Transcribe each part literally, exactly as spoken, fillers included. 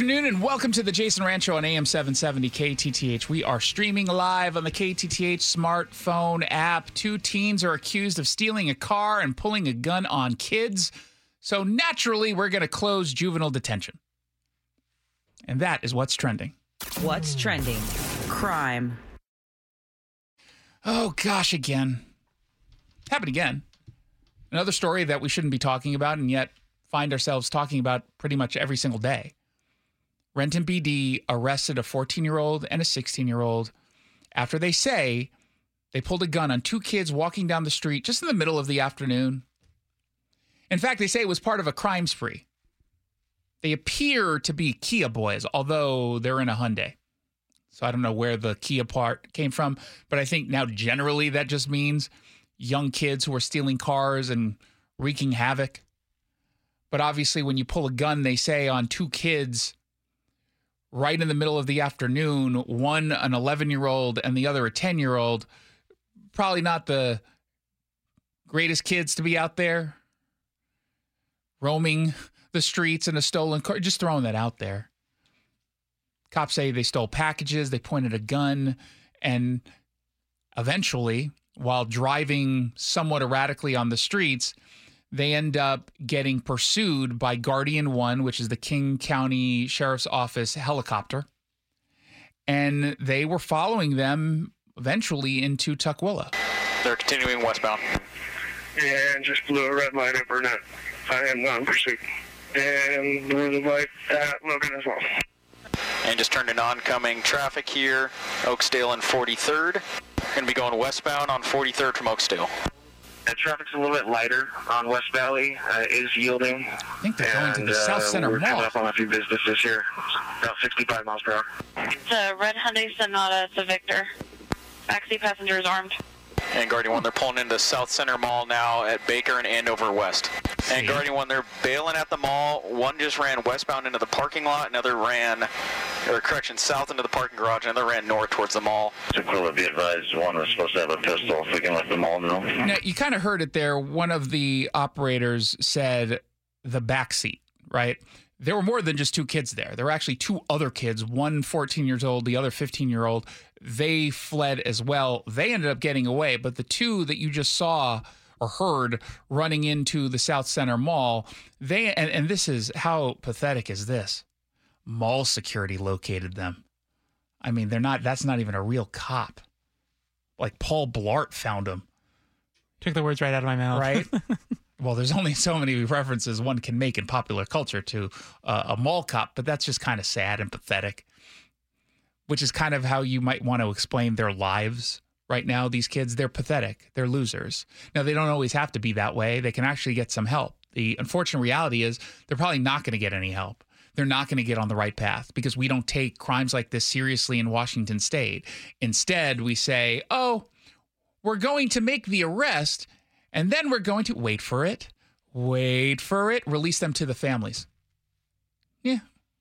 afternoon and welcome to the Jason Rancho on A M seven seventy K T T H. We are streaming live on the K T T H smartphone app. Two teens are accused of stealing a car and pulling a gun on kids. So naturally, we're going to close juvenile detention. And that is what's trending. What's trending? Crime. Oh, gosh, again. Happened again. Another story that we shouldn't be talking about and yet find ourselves talking about pretty much every single day. Renton P D arrested a fourteen-year-old and a sixteen-year-old after they say they pulled a gun on two kids walking down the street just in the middle of the afternoon. In fact, they say it was part of a crime spree. They appear to be Kia boys, although they're in a Hyundai. So I don't know where the Kia part came from, but I think now generally that just means young kids who are stealing cars and wreaking havoc. But obviously when you pull a gun, they say, on two kids right in the middle of the afternoon, one an eleven-year-old and the other a ten-year-old, probably not the greatest kids to be out there roaming the streets in a stolen car. Just throwing that out there. Cops say they stole packages, they pointed a gun, and eventually, while driving somewhat erratically on the streets, they end up getting pursued by Guardian One, which is the King County Sheriff's Office helicopter. And they were following them eventually into Tukwila. They're continuing westbound. And just blew a red light at Burnett. I am not in pursuit. And blew the light at Logan as well. And just turned in oncoming traffic here, Oakdale and forty-third. Going to be going westbound on forty-third from Oakdale. The traffic's a little bit lighter on West Valley, uh, is yielding. I think they're going to the uh, South Center we're Mall. coming up on a few businesses here, about sixty-five miles per hour. It's a red Hyundai Sonata. It's a Victor. Backseat passenger is armed. And Guardian One, they're pulling into South Center Mall now at Baker and Andover West. And Guardian One, they're bailing at the mall. One just ran westbound into the parking lot. Another ran, or correction, south into the parking garage. Another ran north towards the mall. Tukwila, be advised, one was supposed to have a pistol, if we can let the mall know. Now, you kind of heard it there. One of the operators said the back seat, right? There were more than just two kids there. There were actually two other kids, one fourteen years old, the other fifteen-year-old. They fled as well. They ended up getting away, but the two that you just saw or heard running into the South Center Mall, they and, and this is, how pathetic is this? Mall security located them. I mean, they're not, that's not even a real cop. Like Paul Blart found them. Took the words right out of my mouth. Right? Well, there's only so many references one can make in popular culture to uh, a mall cop, but that's just kind of sad and pathetic, which is kind of how you might want to explain their lives right now. These kids, they're pathetic. They're losers. Now, they don't always have to be that way. They can actually get some help. The unfortunate reality is they're probably not going to get any help. They're not going to get on the right path because we don't take crimes like this seriously in Washington State. Instead, we say, oh, we're going to make the arrest, and then we're going to wait for it, wait for it, release them to the families. Yeah.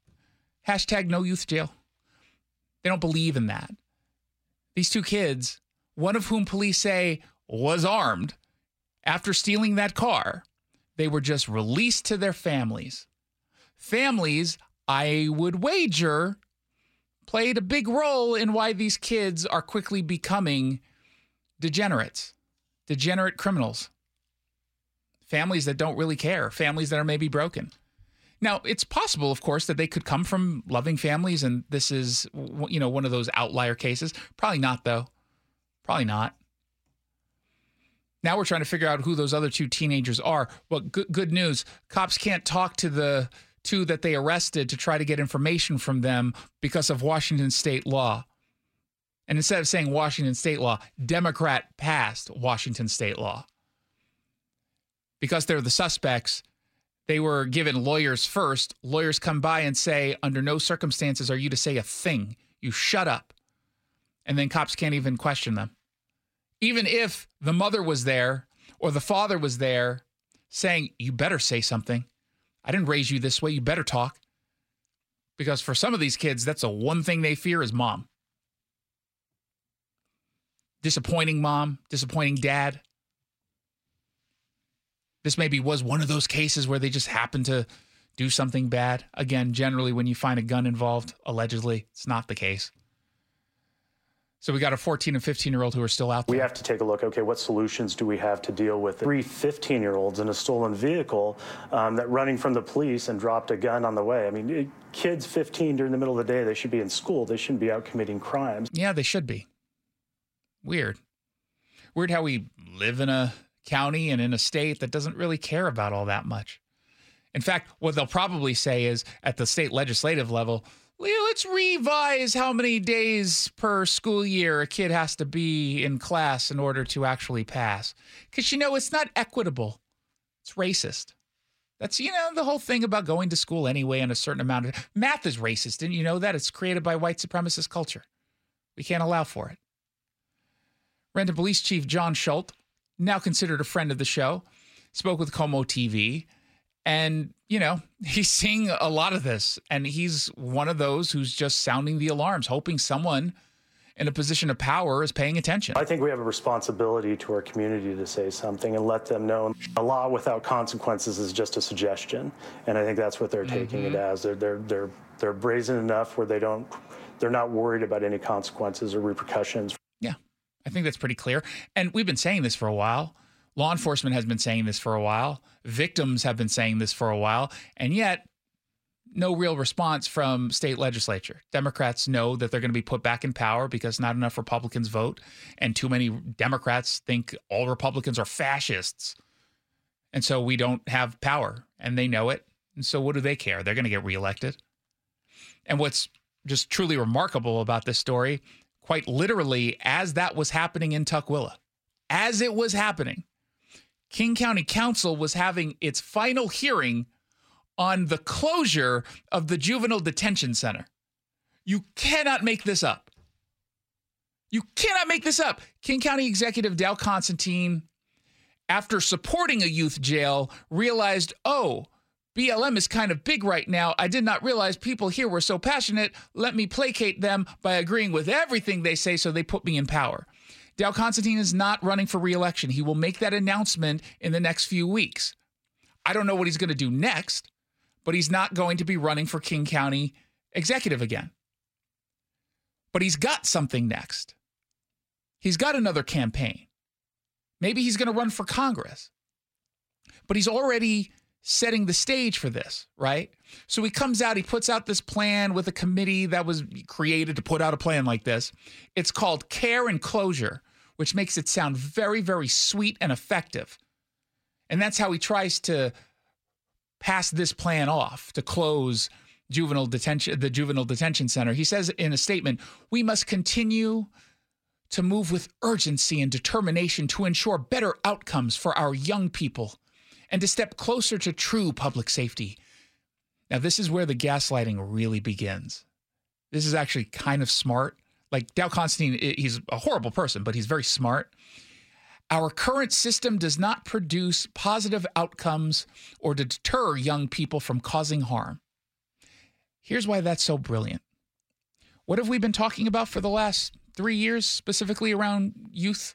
Hashtag no youth jail. They don't believe in that. These two kids, one of whom police say was armed, after stealing that car, they were just released to their families. Families, I would wager, played a big role in why these kids are quickly becoming degenerates, degenerate criminals. Families that don't really care, families that are maybe broken. Now, it's possible, of course, that they could come from loving families, and this is, you know, one of those outlier cases. Probably not, though. Probably not. Now we're trying to figure out who those other two teenagers are. Well, good, good news. Cops can't talk to the two that they arrested to try to get information from them because of Washington state law. And instead of saying Washington state law, Democrat passed Washington state law. Because they're the suspects, they were given lawyers first. Lawyers come by and say, under no circumstances are you to say a thing. You shut up. And then cops can't even question them. Even if the mother was there or the father was there saying, you better say something. I didn't raise you this way. You better talk. Because for some of these kids, that's the one thing they fear is mom. Disappointing mom, disappointing dad. This maybe was one of those cases where they just happened to do something bad. Again, generally when you find a gun involved, allegedly, it's not the case. So we got a fourteen and fifteen-year-old who are still out there. We have to take a look, okay, what solutions do we have to deal with three fifteen-year-olds in a stolen vehicle um, that running from the police and dropped a gun on the way? I mean, it, kids fifteen during the middle of the day, they should be in school. They shouldn't be out committing crimes. Yeah, they should be. Weird. Weird how we live in a county and in a state that doesn't really care about all that much. In fact, what they'll probably say is at the state legislative level, let's revise how many days per school year a kid has to be in class in order to actually pass. Because, you know, it's not equitable. It's racist. That's, you know, the whole thing about going to school anyway in a certain amount of... Math is racist. Didn't you know that? It's created by white supremacist culture. We can't allow for it. Renton Police Chief John Schultz, now considered a friend of the show, spoke with Como T V. And, you know, he's seeing a lot of this, and he's one of those who's just sounding the alarms, hoping someone in a position of power is paying attention. I think we have a responsibility to our community to say something and let them know a law without consequences is just a suggestion. And I think that's what they're taking mm-hmm. it as. They're, they're, they're, they're brazen enough where they don't, they're not worried about any consequences or repercussions. Yeah, I think that's pretty clear. And we've been saying this for a while. Law enforcement has been saying this for a while. Victims have been saying this for a while. And yet, no real response from state legislature. Democrats know that they're going to be put back in power because not enough Republicans vote. And too many Democrats think all Republicans are fascists. And so we don't have power. And they know it. And so what do they care? They're going to get reelected. And what's just truly remarkable about this story, quite literally, as that was happening in Tukwila, as it was happening, King County Council was having its final hearing on the closure of the juvenile detention center. You cannot make this up. You cannot make this up. King County Executive Dow Constantine, after supporting a youth jail, realized, oh, B L M is kind of big right now. I did not realize people here were so passionate. Let me placate them by agreeing with everything they say, so they put me in power. Dow Constantine is not running for re-election. He will make that announcement in the next few weeks. I don't know what he's going to do next, but he's not going to be running for King County executive again. But he's got something next. He's got another campaign. Maybe he's going to run for Congress. But he's already setting the stage for this, right? So he comes out, he puts out this plan with a committee that was created to put out a plan like this. It's called Care and Closure, which makes it sound very, very sweet and effective. And that's how he tries to pass this plan off to close juvenile detention, the juvenile detention center. He says in a statement, we must continue to move with urgency and determination to ensure better outcomes for our young people and to step closer to true public safety. Now, this is where the gaslighting really begins. This is actually kind of smart. Like Dow Constantine, he's a horrible person, but he's very smart. Our current system does not produce positive outcomes or to deter young people from causing harm. Here's why that's so brilliant. What have we been talking about for the last three years, specifically around youth?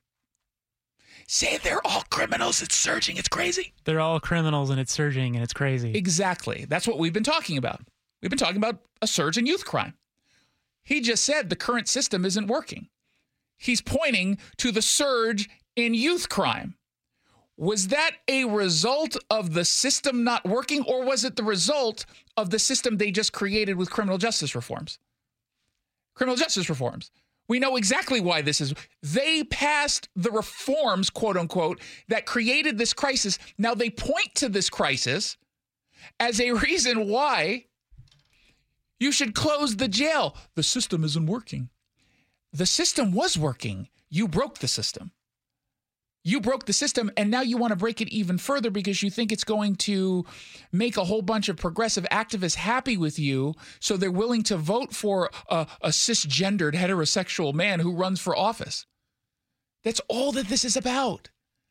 Say they're all criminals, it's surging, it's crazy. They're all criminals and it's surging and it's crazy. Exactly. That's what we've been talking about. We've been talking about a surge in youth crime. He just said the current system isn't working. He's pointing to the surge in youth crime. Was that a result of the system not working, or was it the result of the system they just created with criminal justice reforms? Criminal justice reforms. We know exactly why this is. They passed the reforms, quote unquote, that created this crisis. Now they point to this crisis as a reason why you should close the jail. The system isn't working. The system was working. You broke the system. You broke the system, and now you want to break it even further because you think it's going to make a whole bunch of progressive activists happy with you, so they're willing to vote for a, a cisgendered heterosexual man who runs for office. That's all that this is about.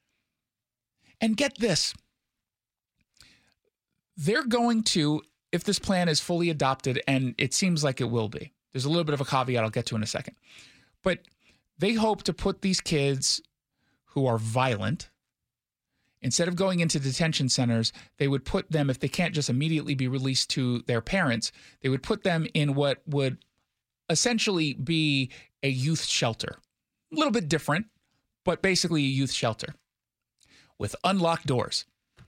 And get this. They're going to, if this plan is fully adopted, and it seems like it will be, there's a little bit of a caveat I'll get to in a second, but they hope to put these kids who are violent Instead of going into detention centers, they would put them, if they can't just immediately be released to their parents, they would put them in what would essentially be a youth shelter. A little bit different, but basically a youth shelter with unlocked doors.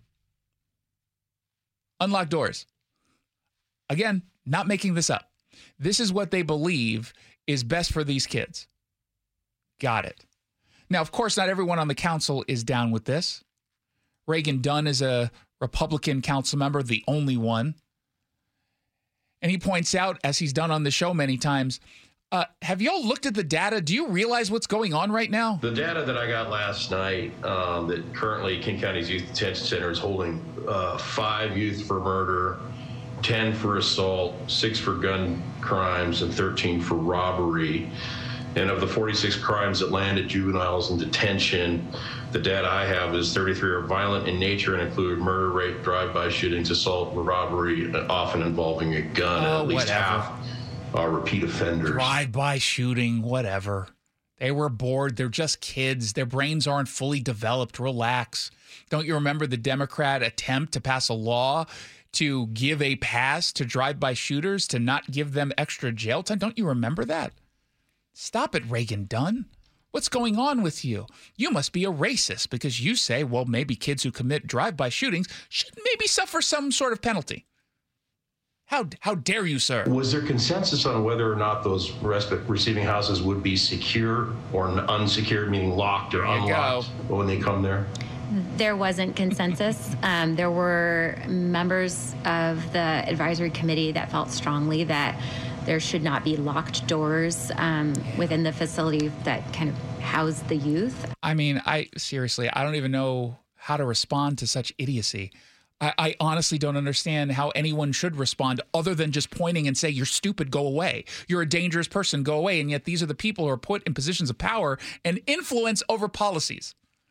Unlocked doors. Again, not making this up. This is what they believe is best for these kids. Got it. Now, of course, not everyone on the council is down with this. Reagan Dunn is a Republican council member, the only one. And he points out, as he's done on the show many times, uh, have y'all looked at the data? Do you realize what's going on right now? The data that I got last night, um, that currently King County's Youth Detention Center is holding uh, five youth for murder, ten for assault, six for gun crimes, and thirteen for robbery. And of the forty-six crimes that landed juveniles in detention, the data I have is thirty-three are violent in nature and include murder, rape, drive-by shootings, assault, and robbery, often involving a gun. Oh, and at least whatever. half are repeat offenders. Drive-by shooting, whatever. They were bored. They're just kids. Their brains aren't fully developed. Relax. Don't you remember the Democrat attempt to pass a law to give a pass to drive-by shooters, to not give them extra jail time? Don't you remember that? Stop it, Reagan Dunn. What's going on with you? You must be a racist because you say, well, maybe kids who commit drive-by shootings should maybe suffer some sort of penalty. How how dare you, sir? Was there consensus on whether or not those respite receiving houses would be secure or unsecured, meaning locked or unlocked when they come there? There wasn't consensus. Um, there were members of the advisory committee that felt strongly that there should not be locked doors um, within the facility that kind of house the youth. I mean, I seriously, I don't even know how to respond to such idiocy. I, I honestly don't understand how anyone should respond other than just pointing and say, you're stupid, go away. You're a dangerous person, go away. And yet these are the people who are put in positions of power and influence over policies.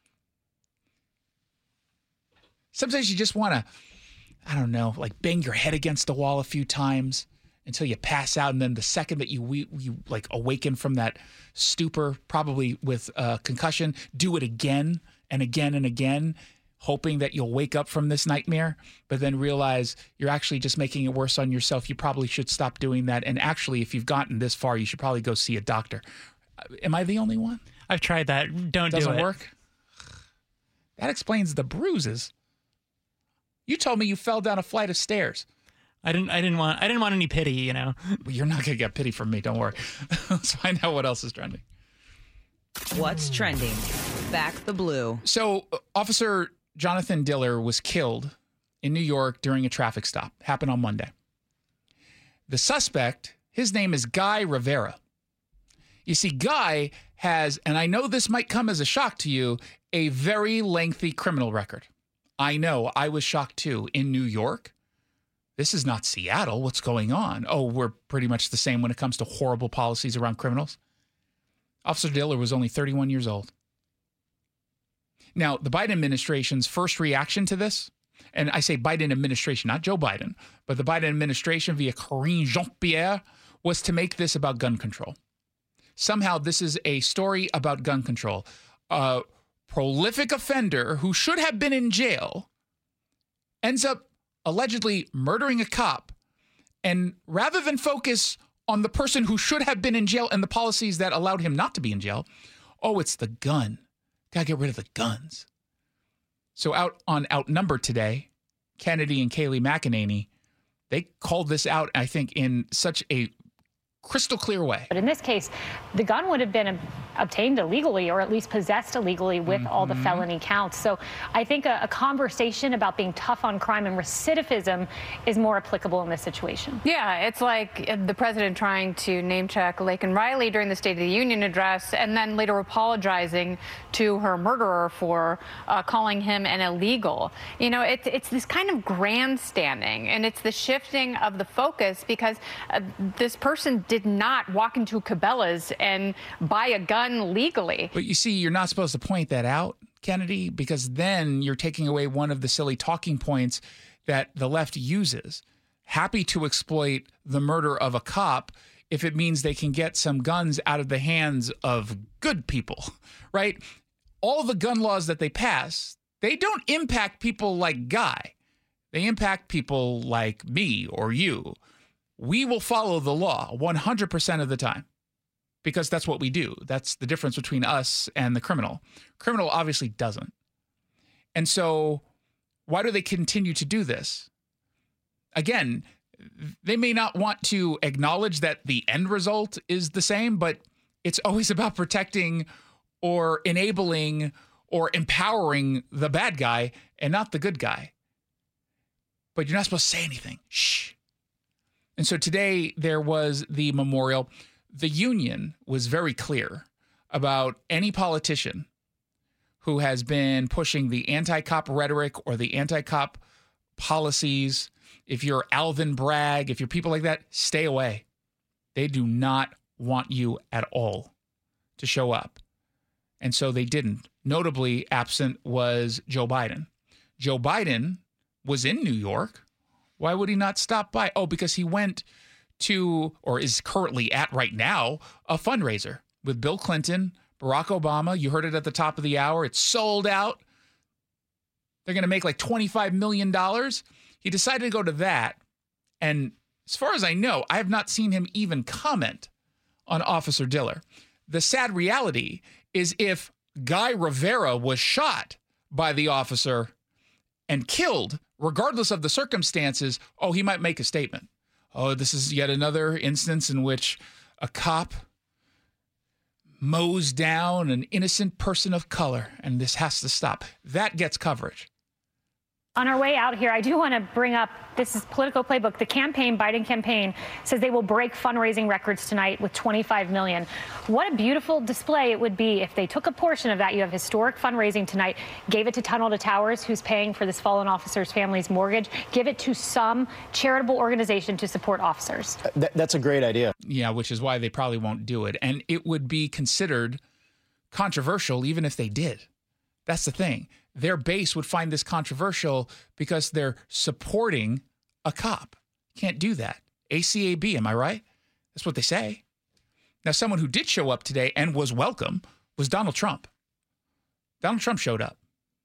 Sometimes you just want to, I don't know, like bang your head against the wall a few times until you pass out. And then the second that you, we, you like awaken from that stupor, probably with a concussion, do it again and again and again, hoping that you'll wake up from this nightmare, but then realize you're actually just making it worse on yourself. You probably should stop doing that. And actually, if you've gotten this far, you should probably go see a doctor. Am I the only one? I've tried that. Don't do it. Doesn't work? That explains the bruises. You told me you fell down a flight of stairs. I didn't. I didn't want. I didn't want any pity. You know. Well, you're not gonna get pity from me. Don't worry. Let's find out what else is trending. What's trending? Back the blue. So, uh, Officer Jonathan Diller was killed in New York during a traffic stop. Happened on Monday. The suspect, his name is Guy Rivera. You see, Guy has, and I know this might come as a shock to you, a very lengthy criminal record. I know. I was shocked too. In New York. This is not Seattle. What's going on? Oh, we're pretty much the same when it comes to horrible policies around criminals. Officer Diller was only thirty-one years old. Now, the Biden administration's first reaction to this, and I say Biden administration, not Joe Biden, but the Biden administration via Karine Jean-Pierre, was to make this about gun control. Somehow this is a story about gun control. A prolific offender who should have been in jail ends up allegedly murdering a cop, and rather than focus on the person who should have been in jail and the policies that allowed him not to be in jail, oh, it's the gun. Gotta get rid of the guns. So out on Outnumbered today, Kennedy and Kayleigh McEnany, they called this out, I think, in such a crystal clear way. But in this case, the gun would have been obtained illegally, or at least possessed illegally, with mm-hmm. all the felony counts. So I think a, a conversation about being tough on crime and recidivism is more applicable in this situation. Yeah, it's like the president trying to name check Laken Riley during the State of the Union address and then later apologizing to her murderer for uh, calling him an illegal. You know, it's, it's this kind of grandstanding, and it's the shifting of the focus, because uh, this person did not walk into Cabela's and buy a gun legally. But you see, you're not supposed to point that out, Kennedy, because then you're taking away one of the silly talking points that the left uses. Happy to exploit the murder of a cop if it means they can get some guns out of the hands of good people, right? All the gun laws that they pass, They don't impact people like Guy. They impact people like me or you. We will follow the law one hundred percent of the time because that's what we do. That's the difference between us and the criminal. Criminal obviously doesn't. And so why do they continue to do this? Again, they may not want to acknowledge that the end result is the same, but it's always about protecting or enabling or empowering the bad guy and not the good guy. But you're not supposed to say anything. Shh. And so today there was the memorial. The union was very clear about any politician who has been pushing the anti-cop rhetoric or the anti-cop policies. If you're Alvin Bragg, if you're people like that, stay away. They do not want you at all to show up. And so they didn't. Notably absent was Joe Biden. Joe Biden was in New York. Why would he not stop by? Oh, because he went to, or is currently at right now, a fundraiser with Bill Clinton, Barack Obama. You heard it at the top of the hour. It's sold out. They're going to make like twenty-five million dollars. He decided to go to that. And as far as I know, I have not seen him even comment on Officer Diller. The sad reality is if Guy Rivera was shot by the officer and killed, regardless of the circumstances, oh, he might make a statement. Oh, this is yet another instance in which a cop mows down an innocent person of color, and this has to stop. That gets coverage. On our way out here, I do want to bring up, this is Politico Playbook. The campaign, Biden campaign, says they will break fundraising records tonight with twenty-five million dollars. What a beautiful display it would be if they took a portion of that. You have historic fundraising tonight, gave it to Tunnel to Towers, who's paying for this fallen officer's family's mortgage, give it to some charitable organization to support officers. Th- that's a great idea. Yeah, which is why they probably won't do it. And it would be considered controversial even if they did. That's the thing. Their base would find this controversial because they're supporting a cop. Can't do that. A C A B, am I right? That's what they say. Now, someone who did show up today and was welcome was Donald Trump. Donald Trump showed up.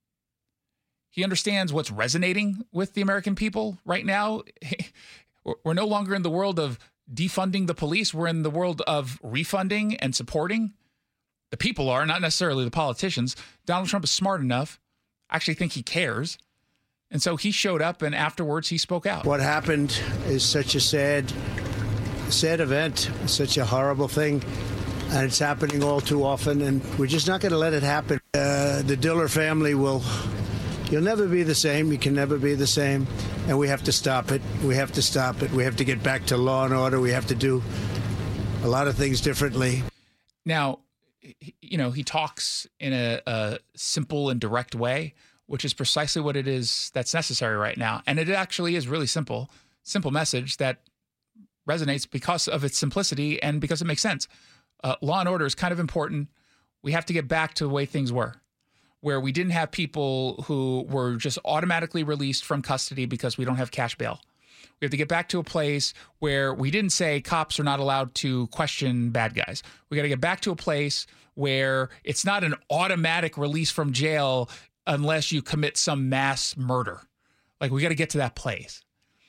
He understands what's resonating with the American people right now. We're no longer in the world of defunding the police. We're in the world of refunding and supporting. The people are, not necessarily the politicians. Donald Trump is smart enough. I actually think he cares. And so he showed up, and afterwards he spoke out. What happened is such a sad, sad event, such a horrible thing, and it's happening all too often, and we're just not going to let it happen. Uh, the Diller family will, you'll never be the same. You can never be the same, and we have to stop it. We have to stop it. We have to get back to law and order. We have to do a lot of things differently. Now, you know, he talks in a, a simple and direct way, which is precisely what it is that's necessary right now. And it actually is really simple, simple message that resonates because of its simplicity and because it makes sense. Uh, law and order is kind of important. We have to get back to the way things were, where we didn't have people who were just automatically released from custody because we don't have cash bail. We have to get back to a place where we didn't say cops are not allowed to question bad guys. We got to get back to a place where it's not an automatic release from jail unless you commit some mass murder. Like, we got to get to that place.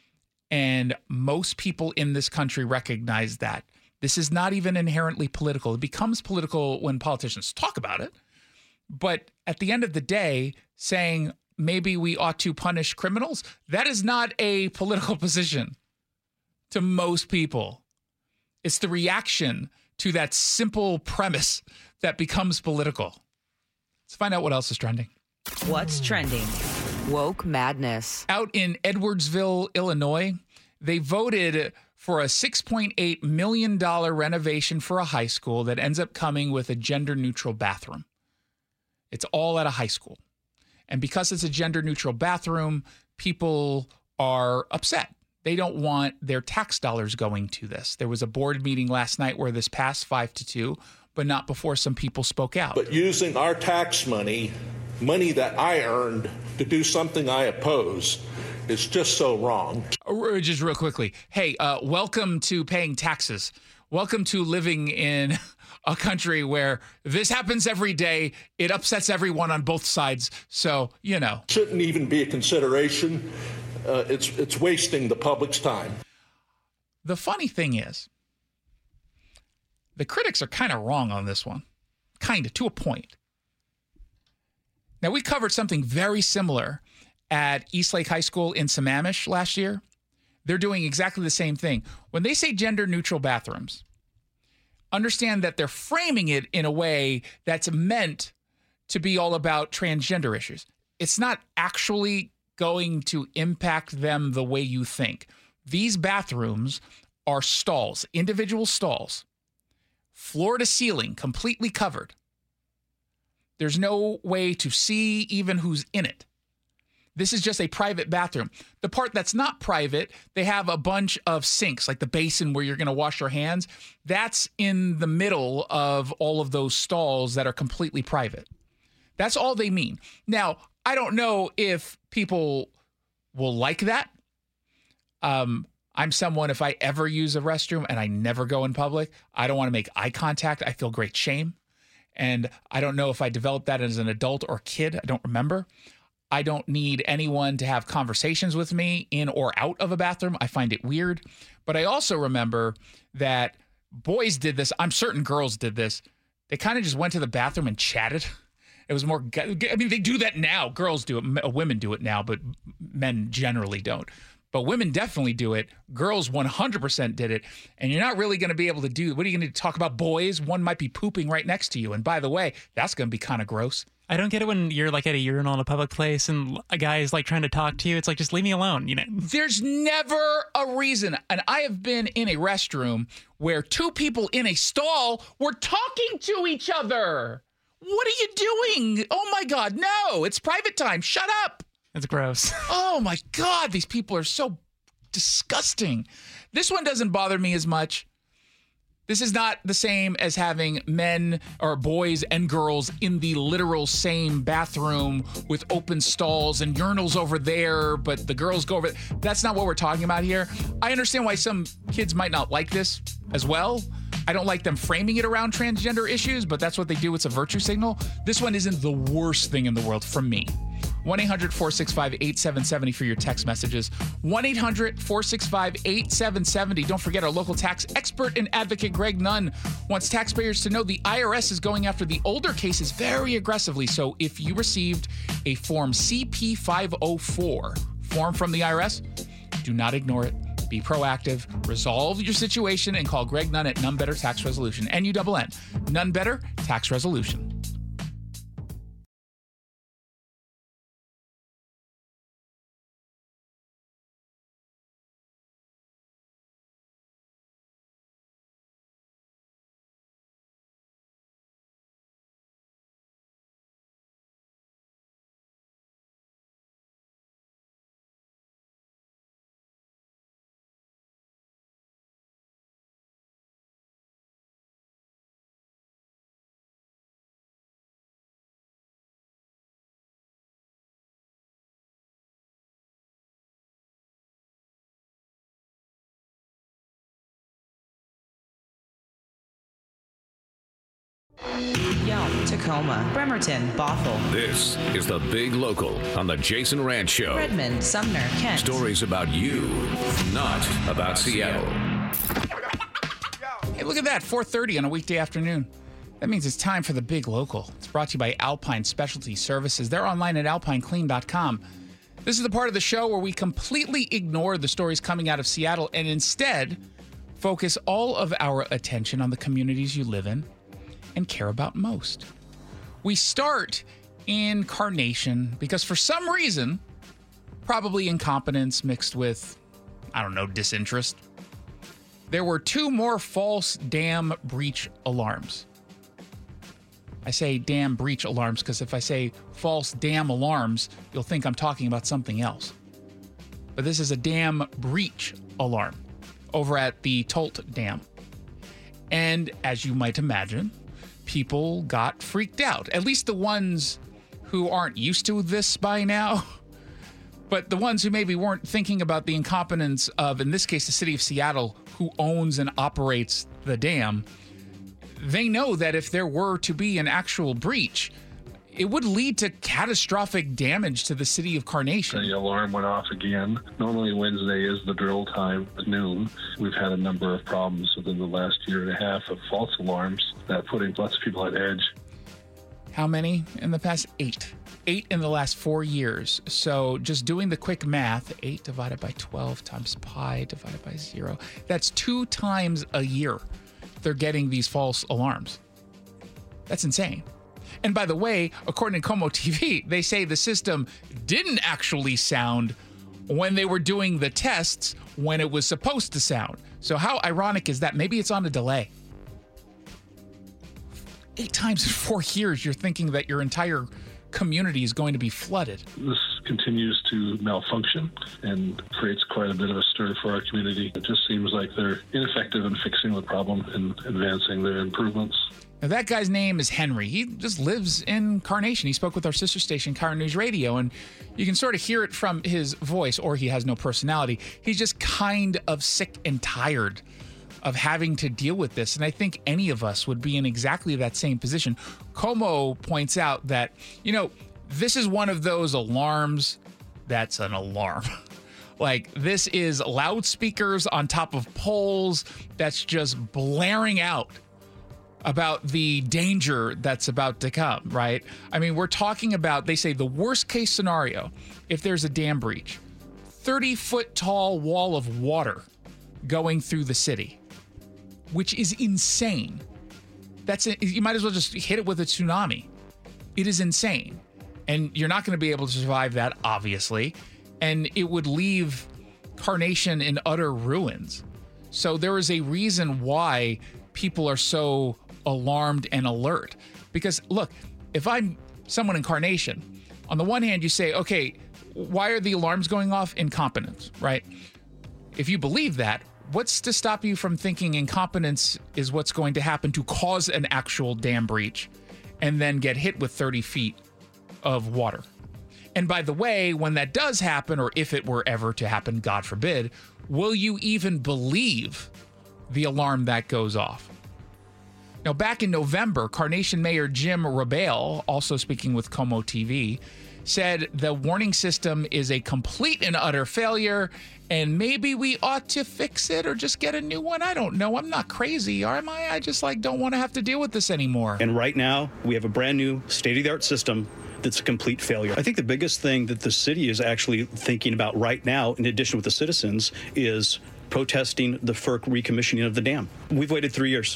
And most people in this country recognize that. This is not even inherently political. It becomes political when politicians talk about it. But at the end of the day, saying maybe we ought to punish criminals, that is not a political position to most people. It's the reaction to that simple premise that becomes political. Let's find out what else is trending. What's trending? Woke madness. Out in Edwardsville, Illinois, they voted for a six point eight million dollars renovation for a high school that ends up coming with a gender-neutral bathroom. It's all at a high school. And because it's a gender-neutral bathroom, people are upset. They don't want their tax dollars going to this. There was a board meeting last night where this passed five to two, but not before some people spoke out. But using our tax money, money that I earned, to do something I oppose is just so wrong. Just real quickly. Hey, uh, welcome to paying taxes. Welcome to living in a country where this happens every day. It upsets everyone on both sides. So, you know. Shouldn't even be a consideration. Uh, it's, it's wasting the public's time. The funny thing is, the critics are kind of wrong on this one. Kind of, to a point. Now, we covered something very similar at Eastlake High School in Sammamish last year. They're doing exactly the same thing. When they say gender-neutral bathrooms, understand that they're framing it in a way that's meant to be all about transgender issues. It's not actually going to impact them the way you think. These bathrooms are stalls, individual stalls, floor to ceiling, completely covered. There's no way to see even who's in it. This is just a private bathroom. The part that's not private, they have a bunch of sinks, like the basin where you're going to wash your hands. That's in the middle of all of those stalls that are completely private. That's all they mean. Now, I don't know if people will like that. Um, I'm someone, if I ever use a restroom and I never go in public, I don't want to make eye contact. I feel great shame. And I don't know if I developed that as an adult or kid. I don't remember. I don't need anyone to have conversations with me in or out of a bathroom. I find it weird. But I also remember that boys did this. I'm certain girls did this. They kind of just went to the bathroom and chatted. It was more, I mean, they do that now. Girls do it. Women do it now, but men generally don't. But women definitely do it. Girls one hundred percent did it. And you're not really going to be able to do, what are you going to talk about boys? One might be pooping right next to you. And by the way, that's going to be kind of gross. I don't get it when you're like at a urinal in a public place and a guy is like trying to talk to you. It's like, just leave me alone, you know? There's never a reason. And I have been in a restroom where two people in a stall were talking to each other. What are you doing? Oh my God, no, it's private time. Shut up. It's gross. Oh my God, these people are so disgusting. This one doesn't bother me as much. This is not the same as having men or boys and girls in the literal same bathroom with open stalls and urinals over there, but the girls go over. That's not what we're talking about here. I understand why some kids might not like this as well. I don't like them framing it around transgender issues, but that's what they do. It's a virtue signal. This one isn't the worst thing in the world from me. one eight hundred four six five eight seven seven zero for your text messages. one eight hundred four six five eight seven seven zero. Don't forget, our local tax expert and advocate Greg Nunn wants taxpayers to know the I R S is going after the older cases very aggressively. So if you received a Form C P five oh four form from the I R S, do not ignore it. Be proactive, resolve your situation, and call Greg Nunn at None Better Tax Resolution. N U N N. None Better Tax Resolution. Yelm, Tacoma, Bremerton, Bothell. This is the Big Local on the Jason Ranch Show. Redmond, Sumner, Kent. Stories about you, not about Seattle. Hey, look at that, four thirty on a weekday afternoon. That means it's time for the Big Local. It's brought to you by Alpine Specialty Services. They're online at alpine clean dot com. This is the part of the show where we completely ignore the stories coming out of Seattle and instead focus all of our attention on the communities you live in and care about most. We start in Carnation because for some reason, probably incompetence mixed with, I don't know, disinterest, there were two more false dam breach alarms. I say dam breach alarms because if I say false dam alarms, you'll think I'm talking about something else. But this is a dam breach alarm over at the Tolt Dam. And as you might imagine, people got freaked out, at least the ones who aren't used to this by now. But the ones who maybe weren't thinking about the incompetence of, in this case, the city of Seattle, who owns and operates the dam, they know that if there were to be an actual breach, it would lead to catastrophic damage to the city of Carnation. The alarm went off again. Normally Wednesday is the drill time at noon. We've had a number of problems within the last year and a half of false alarms that putting lots of people at edge. How many in the past? Eight. Eight in the last four years. So just doing the quick math, eight divided by twelve times pi divided by zero. That's two times a year they're getting these false alarms. That's insane. And by the way, according to Como T V, they say the system didn't actually sound when they were doing the tests when it was supposed to sound. So how ironic is that? Maybe it's on a delay. Eight times in four years, you're thinking that your entire community is going to be flooded. This continues to malfunction and creates quite a bit of a stir for our community. It just seems like they're ineffective in fixing the problem and advancing their improvements. Now, that guy's name is Henry. He just lives in Carnation. He spoke with our sister station, Car News Radio, and you can sort of hear it from his voice, or he has no personality. He's just kind of sick and tired of having to deal with this. And I think any of us would be in exactly that same position. Como points out that, you know, this is one of those alarms that's an alarm. Like, this is loudspeakers on top of poles that's just blaring out about the danger that's about to come, right? I mean, we're talking about, they say the worst case scenario, if there's a dam breach, thirty foot tall wall of water going through the city, which is insane. That's it. You might as well just hit it with a tsunami. It is insane. And you're not going to be able to survive that, obviously. And it would leave Carnation in utter ruins. So there is a reason why people are so alarmed and alert. Because look, if I'm someone in Carnation, on the one hand, you say, okay, why are the alarms going off? Incompetence, right? If you believe that, what's to stop you from thinking incompetence is what's going to happen to cause an actual dam breach and then get hit with thirty feet of water? And by the way, when that does happen, or if it were ever to happen, God forbid, will you even believe the alarm that goes off? Now, back in November, Carnation Mayor Jim Rabale, also speaking with Como T V, said the warning system is a complete and utter failure, and maybe we ought to fix it or just get a new one. I don't know. I'm not crazy, am I? I just like don't want to have to deal with this anymore. And right now, we have a brand new state-of-the-art system that's a complete failure. I think the biggest thing that the city is actually thinking about right now, in addition with the citizens, is protesting the F E R C recommissioning of the dam. We've waited three years.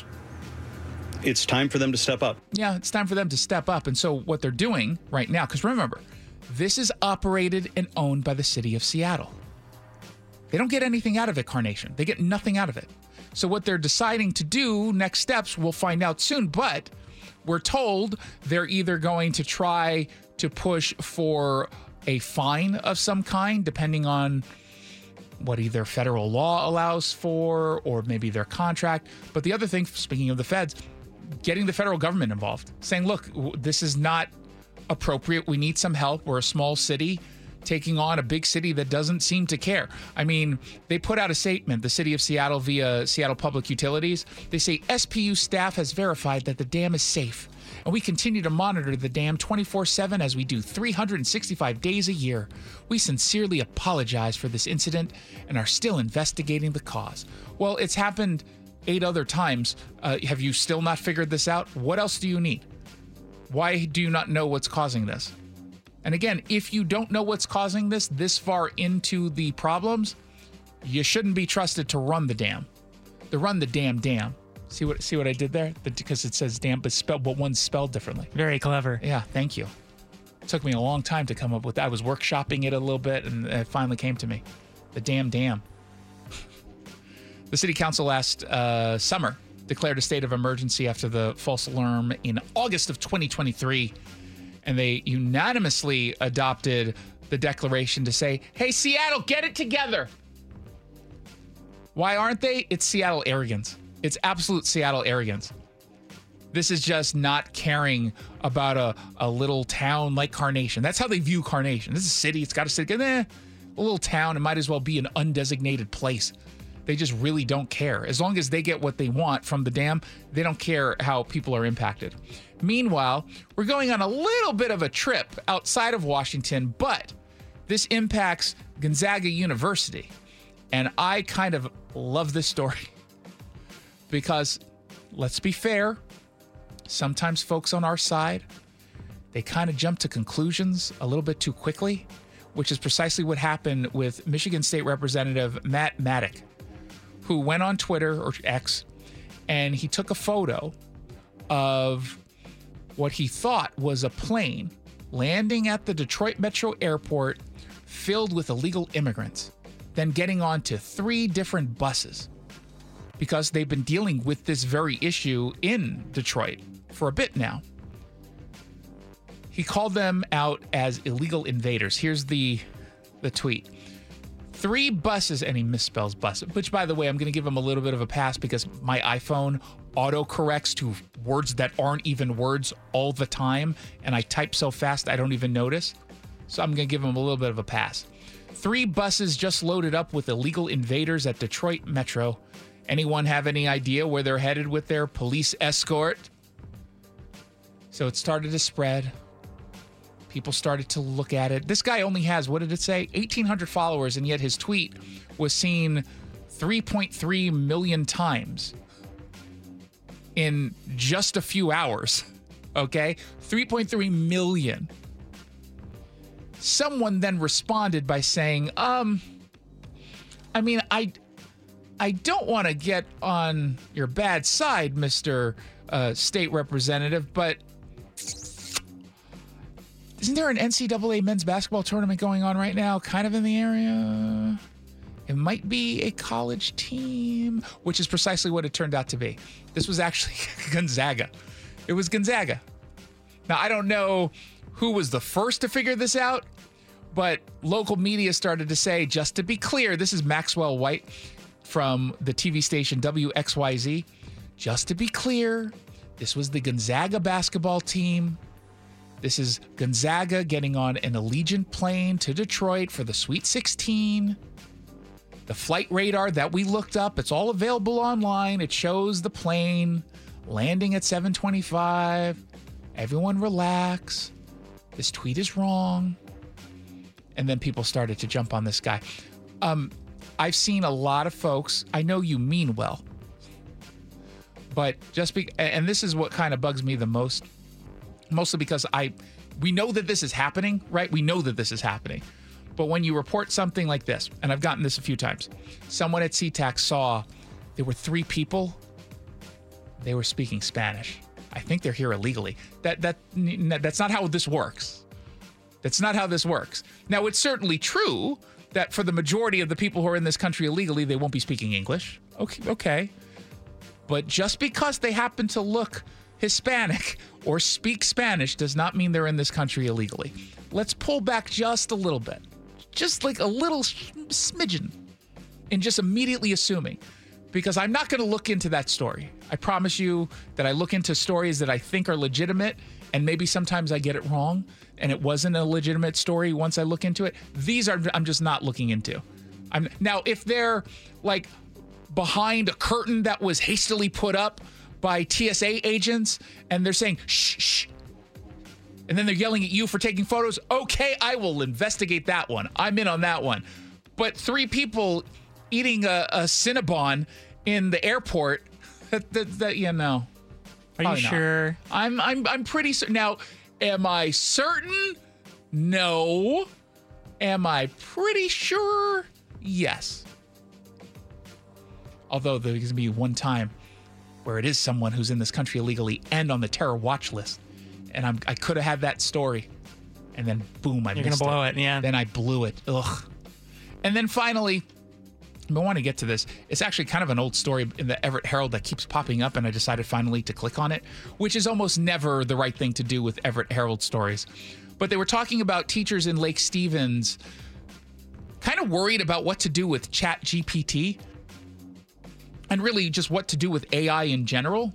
It's time for them to step up. Yeah, it's time for them to step up. And so what they're doing right now, because remember, this is operated and owned by the city of Seattle. They don't get anything out of it, Carnation. They get nothing out of it. So what they're deciding to do, next steps, we'll find out soon. But we're told they're either going to try to push for a fine of some kind, depending on what either federal law allows for or maybe their contract. But the other thing, speaking of the feds, getting the federal government involved, saying, look, this is not appropriate. We need some help. We're a small city taking on a big city that doesn't seem to care. I mean, they put out a statement, the city of Seattle via Seattle Public Utilities. They say S P U staff has verified that the dam is safe, and we continue to monitor the dam twenty-four seven as we do three hundred sixty-five days a year. We sincerely apologize for this incident and are still investigating the cause. Well, it's happened eight other times. Uh, have you still not figured this out? What else do you need? Why do you not know what's causing this? And again, if you don't know what's causing this this far into the problems, you shouldn't be trusted to run the dam. To run the damn dam. See what see what I did there? Because it says dam, but spelled, but one's spelled differently. Very clever. Yeah, thank you. It took me a long time to come up with that. I was workshopping it a little bit, and it finally came to me. The damn dam. The city council last uh, summer declared a state of emergency after the false alarm in August of twenty twenty-three. And they unanimously adopted the declaration to say, hey, Seattle, get it together. Why aren't they? It's Seattle arrogance. It's absolute Seattle arrogance. This is just not caring about a, a little town like Carnation. That's how they view Carnation. This is a city. It's got a city. Eh, a little town. It might as well be an undesignated place. They just really don't care. As long as they get what they want from the dam, they don't care how people are impacted. Meanwhile, we're going on a little bit of a trip outside of Washington, but this impacts Gonzaga University. And I kind of love this story because, let's be fair, sometimes folks on our side, they kind of jump to conclusions a little bit too quickly, which is precisely what happened with Michigan State Representative Matt Maddock, who went on Twitter, or X, and he took a photo of what he thought was a plane landing at the Detroit Metro Airport filled with illegal immigrants, then getting onto three different buses because they've been dealing with this very issue in Detroit for a bit now. He called them out as illegal invaders. Here's the, the tweet. Three buses, and he misspells bus, which, by the way, I'm going to give him a little bit of a pass because my iPhone autocorrects to words that aren't even words all the time, and I type so fast I don't even notice. So I'm going to give him a little bit of a pass. Three buses just loaded up with illegal invaders at Detroit Metro. Anyone have any idea where they're headed with their police escort? So it started to spread. People started to look at it. This guy only has, what did it say? eighteen hundred followers, and yet his tweet was seen three point three million times in just a few hours. Okay? three point three million. Someone then responded by saying, um, I mean, I, I don't want to get on your bad side, Mister Uh, State Representative, but isn't there an N C double A men's basketball tournament going on right now, kind of in the area? It might be a college team, which is precisely what it turned out to be. This was actually Gonzaga. It was Gonzaga. Now, I don't know who was the first to figure this out, but local media started to say, just to be clear, this is Maxwell White from the T V station W X Y Z. Just to be clear, this was the Gonzaga basketball team. This is Gonzaga getting on an Allegiant plane to Detroit for the Sweet sixteen. The flight radar that we looked up, it's all available online. It shows the plane landing at seven twenty-five. Everyone relax. This tweet is wrong. And then people started to jump on this guy. Um, I've seen a lot of folks, I know you mean well, but just be, and this is what kind of bugs me the most, mostly because I, we know that this is happening, right? We know that this is happening. But when you report something like this, and I've gotten this a few times, someone at SeaTac saw there were three people, they were speaking Spanish. I think they're here illegally. That that that's not how this works. That's not how this works. Now, it's certainly true that for the majority of the people who are in this country illegally, they won't be speaking English. Okay, okay. But just because they happen to look Hispanic or speak Spanish does not mean they're in this country illegally. Let's pull back just a little bit. Just like a little smidgen in just immediately assuming, because I'm not going to look into that story. I promise you that I look into stories that I think are legitimate, and maybe sometimes I get it wrong, and it wasn't a legitimate story once I look into it. These are I'm just not looking into. I'm now if they're like behind a curtain that was hastily put up by T S A agents, and they're saying shh shh, and then they're yelling at you for taking photos. Okay, I will investigate that one. I'm in on that one. But three people eating a, a Cinnabon in the airport, that, that, that you know. Are you sure? Not. I'm I'm I'm pretty certain. Now, am I certain? No. Am I pretty sure? Yes. Although there's going to be one time where it is someone who's in this country illegally and on the terror watch list. And I'm, I could have had that story. And then, boom, I You're missed gonna blow it. it, yeah. Then I blew it. Ugh. And then finally, I want to get to this. It's actually kind of an old story in the Everett Herald that keeps popping up, and I decided finally to click on it, which is almost never the right thing to do with Everett Herald stories. But they were talking about teachers in Lake Stevens kind of worried about what to do with Chat G P T and really just what to do with A I in general.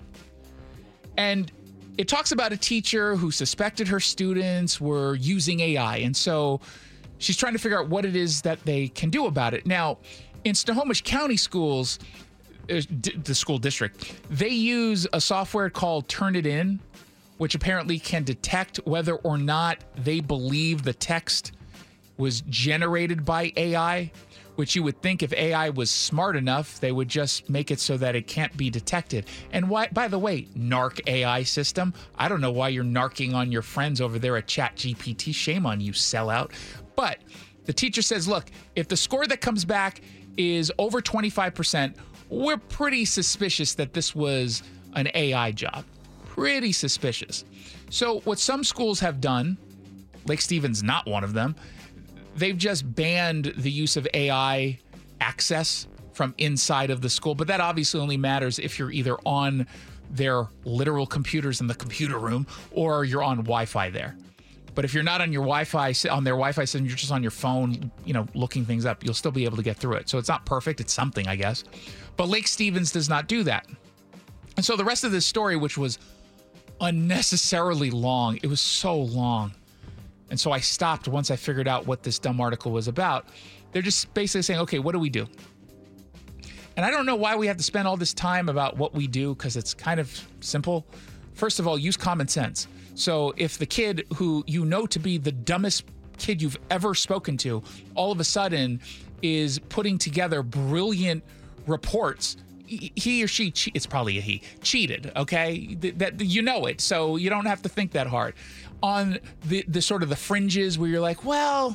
And it talks about a teacher who suspected her students were using A I. And so she's trying to figure out what it is that they can do about it. Now, In Snohomish County schools, uh, d- the school district, they use a software called Turnitin, which apparently can detect whether or not they believe the text was generated by A I, which you would think if A I was smart enough, they would just make it so that it can't be detected. And why, by the way, narc A I system, I don't know why you're narking on your friends over there at ChatGPT. Shame on you, sellout. But the teacher says, look, if the score that comes back is over twenty-five percent, we're pretty suspicious that this was an A I job. Pretty suspicious. So what some schools have done, Lake Stevens not one of them, they've just banned the use of A I access from inside of the school. But that obviously only matters if you're either on their literal computers in the computer room or you're on Wi-Fi there. But if you're not on your Wi-Fi, on their Wi-Fi system, you're just on your phone, you know, looking things up, you'll still be able to get through it. So it's not perfect. It's something, I guess. But Lake Stevens does not do that. And so the rest of this story, which was unnecessarily long, it was so long. And so I stopped once I figured out what this dumb article was about. They're just basically saying, okay, what do we do? And I don't know why we have to spend all this time about what we do, because it's kind of simple. First of all, use common sense. So if the kid who you know to be the dumbest kid you've ever spoken to, all of a sudden is putting together brilliant reports, he or she, it's probably a he, cheated, okay? That, you know it, so you don't have to think that hard. On the, the sort of the fringes where you're like, well,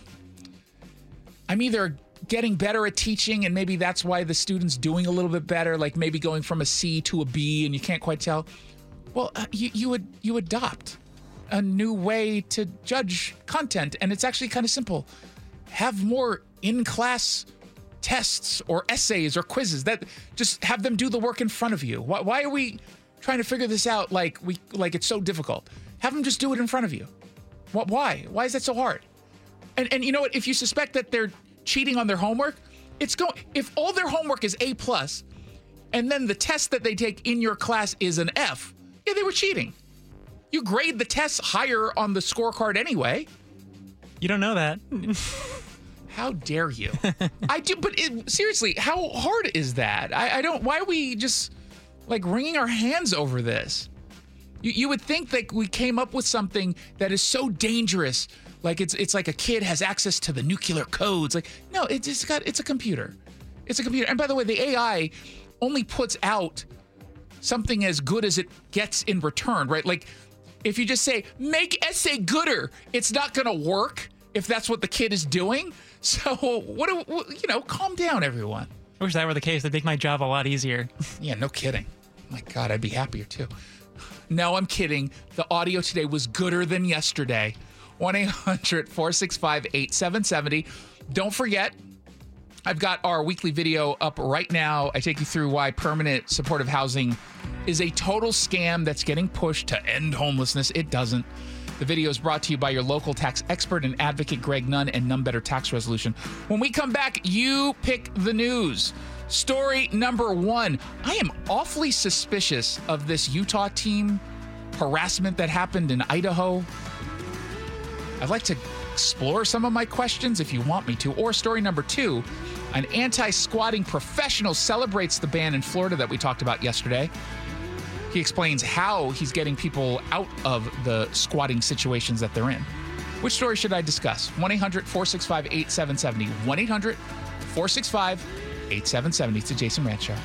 I'm either getting better at teaching and maybe that's why the student's doing a little bit better, like maybe going from a C to a B and you can't quite tell. Well, uh, you, you would you adopt a new way to judge content, and it's actually kind of simple. Have more in-class tests or essays or quizzes that just have them do the work in front of you. Why, why are we trying to figure this out like we like it's so difficult? Have them just do it in front of you. What? Why? Why is that so hard? And and you know what? If you suspect that they're cheating on their homework, it's going. If all their homework is A plus, and then the test that they take in your class is an F, yeah, they were cheating. You grade the tests higher on the scorecard anyway. You don't know that. How dare you? I do, but it, seriously, how hard is that? I, I don't. Why are we just like wringing our hands over this? You, you would think that we came up with something that is so dangerous, like it's it's like a kid has access to the nuclear codes. Like, no, it's just got it's a computer. It's a computer. And by the way, the A I only puts out something as good as it gets in return, right? Like, if you just say make essay gooder, it's not going to work if that's what the kid is doing. So what do you know? Calm down, everyone. I wish that were the case. It'd make my job a lot easier. Yeah, no kidding. My God, I'd be happier too. No, I'm kidding. The audio today was gooder than yesterday. one eight hundred four six five eight seven seven zero. Don't forget, I've got our weekly video up right now. I take you through why permanent supportive housing is a total scam that's getting pushed to end homelessness. It doesn't. The video is brought to you by your local tax expert and advocate, Greg Nunn, and None Better Tax Resolution. When we come back, you pick the news. Story number one. I am awfully suspicious of this Utah team harassment that happened in Idaho. I'd like to explore some of my questions if you want me to. Or story number two, an anti-squatting professional celebrates the ban in Florida that we talked about yesterday. He explains how he's getting people out of the squatting situations that they're in. Which story should I discuss? one eight hundred four six five eight seven seven zero. one eight hundred four six five eight seven seven zero. It's the Jason Rantz Show.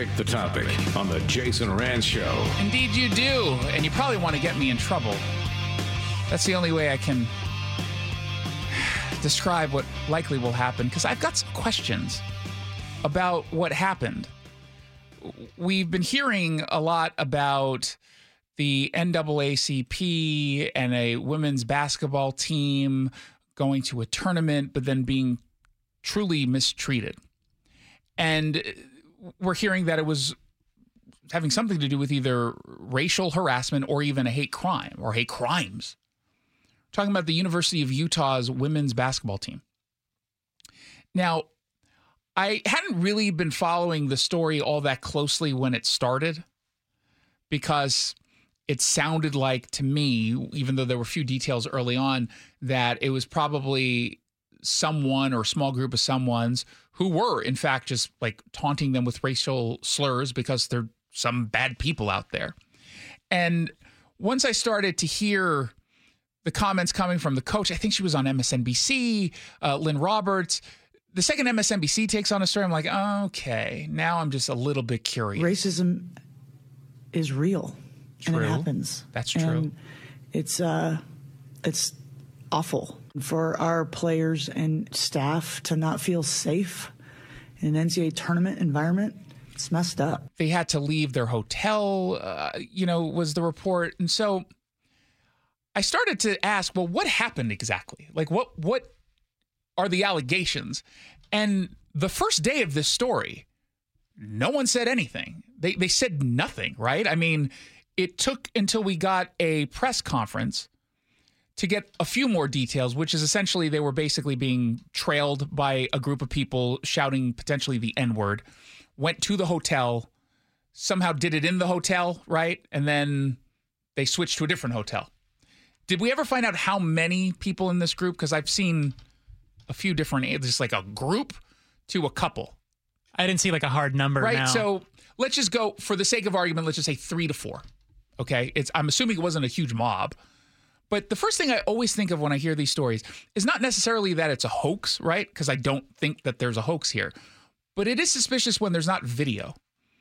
pick the topic on the Jason Rand Show. Indeed you do, and you probably want to get me in trouble. That's the only way I can describe what likely will happen, because I've got some questions about what happened. We've been hearing a lot about the N double A C P and a women's basketball team going to a tournament, but then being truly mistreated. And we're hearing that it was having something to do with either racial harassment or even a hate crime or hate crimes. We're talking about the University of Utah's women's basketball team. Now, I hadn't really been following the story all that closely when it started, because it sounded like to me, even though there were a few details early on, that it was probably someone or a small group of someones who were, in fact, just like taunting them with racial slurs because they're some bad people out there. And once I started to hear the comments coming from the coach, I think she was on M S N B C, uh, Lynn Roberts. The second M S N B C takes on a story, I'm like, okay, now I'm just a little bit curious. Racism is real. True. And it happens. That's true. And it's uh, it's awful for our players and staff to not feel safe in an N C double A tournament environment. It's messed up. They had to leave their hotel, uh, you know, was the report. And so I started to ask, well, what happened exactly? Like, what what are the allegations? And the first day of this story, no one said anything. They they said nothing, right? I mean, it took until we got a press conference to get a few more details, which is essentially they were basically being trailed by a group of people shouting potentially the N-word, went to the hotel, somehow did it in the hotel, right? And then they switched to a different hotel. Did we ever find out how many people in this group? Because I've seen a few different, just like a group to a couple. I didn't see like a hard number. Right. Now. So let's just go, for the sake of argument, let's just say three to four. Okay. It's, I'm assuming it wasn't a huge mob. But the first thing I always think of when I hear these stories is not necessarily that it's a hoax, right? Because I don't think that there's a hoax here. But it is suspicious when there's not video,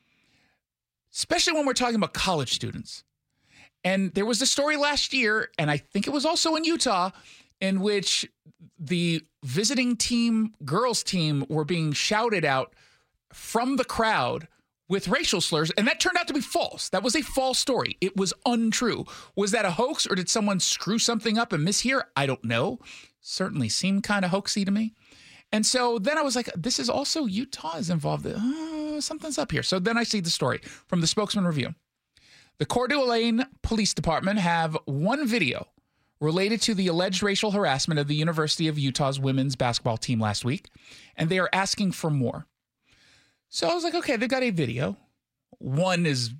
especially when we're talking about college students. And there was a story last year, and I think it was also in Utah, in which the visiting team, girls team, were being shouted out from the crowd with racial slurs, and that turned out to be false. That was a false story. It was untrue. Was that a hoax, or did someone screw something up and mishear? I don't know. Certainly seemed kind of hoaxy to me. And so then I was like, this is also Utah is involved. Oh, something's up here. So then I see the story from the Spokesman Review. The Coeur d'Alene Police Department have one video related to the alleged racial harassment of the University of Utah's women's basketball team last week, and they are asking for more. So I was like, okay, they've got a video. One is,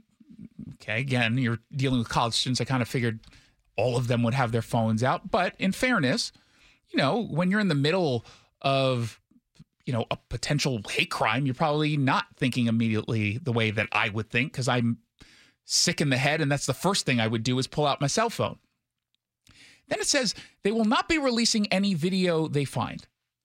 okay, again, you're dealing with college students. I kind of figured all of them would have their phones out. But in fairness, you know, when you're in the middle of, you know, a potential hate crime, you're probably not thinking immediately the way that I would think, because I'm sick in the head, and that's the first thing I would do is pull out my cell phone. Then it says they will not be releasing any video they find.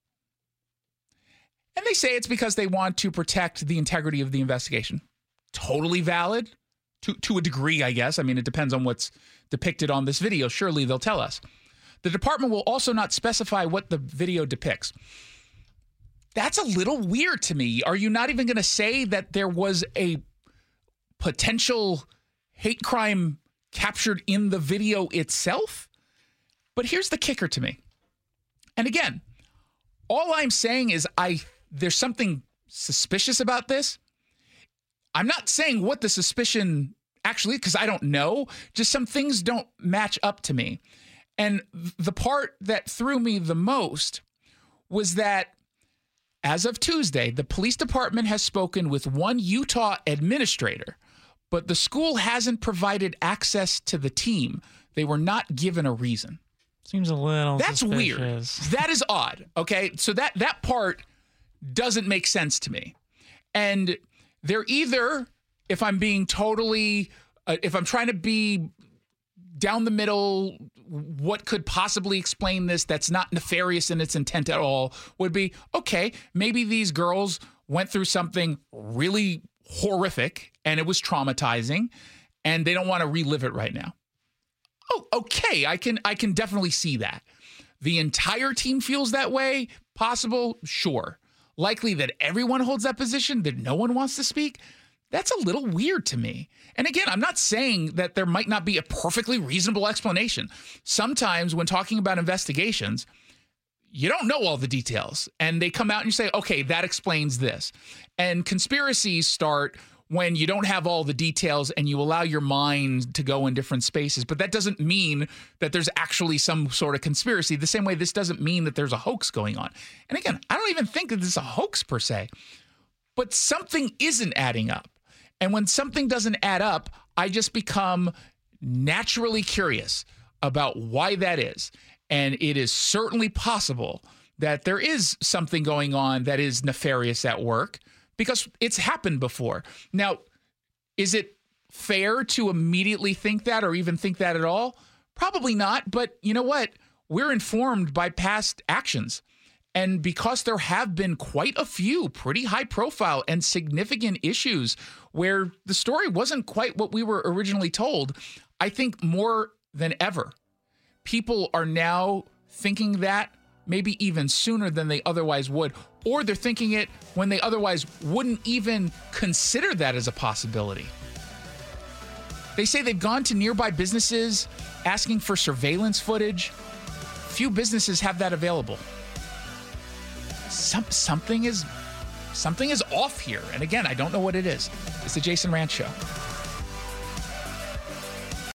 And they say it's because they want to protect the integrity of the investigation. Totally valid to, to a degree, I guess. I mean, it depends on what's depicted on this video. Surely they'll tell us. The department will also not specify what the video depicts. That's a little weird to me. Are you not even going to say that there was a potential hate crime captured in the video itself? But here's the kicker to me. And again, all I'm saying is I there's something suspicious about this. I'm not saying what the suspicion actually, because I don't know. Just some things don't match up to me. And the part that threw me the most was that as of Tuesday, the police department has spoken with one Utah administrator, but the school hasn't provided access to the team. They were not given a reason. Seems a little That's suspicious. weird. That is odd. Okay. So that, that part doesn't make sense to me. And they're either, if I'm being totally, uh, if I'm trying to be down the middle, what could possibly explain this that's not nefarious in its intent at all would be, okay, maybe these girls went through something really horrific and it was traumatizing and they don't want to relive it right now. Oh, okay. I can, I can definitely see that. The entire team feels that way. Possible? Sure. Likely that everyone holds that position, that no one wants to speak. That's a little weird to me. And again, I'm not saying that there might not be a perfectly reasonable explanation. Sometimes when talking about investigations, you don't know all the details and they come out and you say, okay, that explains this. And conspiracies start when you don't have all the details and you allow your mind to go in different spaces. But that doesn't mean that there's actually some sort of conspiracy. The same way this doesn't mean that there's a hoax going on. And again, I don't even think that this is a hoax per se, but something isn't adding up. And when something doesn't add up, I just become naturally curious about why that is. And it is certainly possible that there is something going on that is nefarious at work, because it's happened before. Now, is it fair to immediately think that or even think that at all? Probably not. But you know what? We're informed by past actions. And because there have been quite a few pretty high profile and significant issues where the story wasn't quite what we were originally told, I think more than ever, people are now thinking that maybe even sooner than they otherwise would, or they're thinking it when they otherwise wouldn't even consider that as a possibility. They say they've gone to nearby businesses asking for surveillance footage. Few businesses have that available. Some, something is something is off here. And again, I don't know what it is. It's the Jason Rantz Show.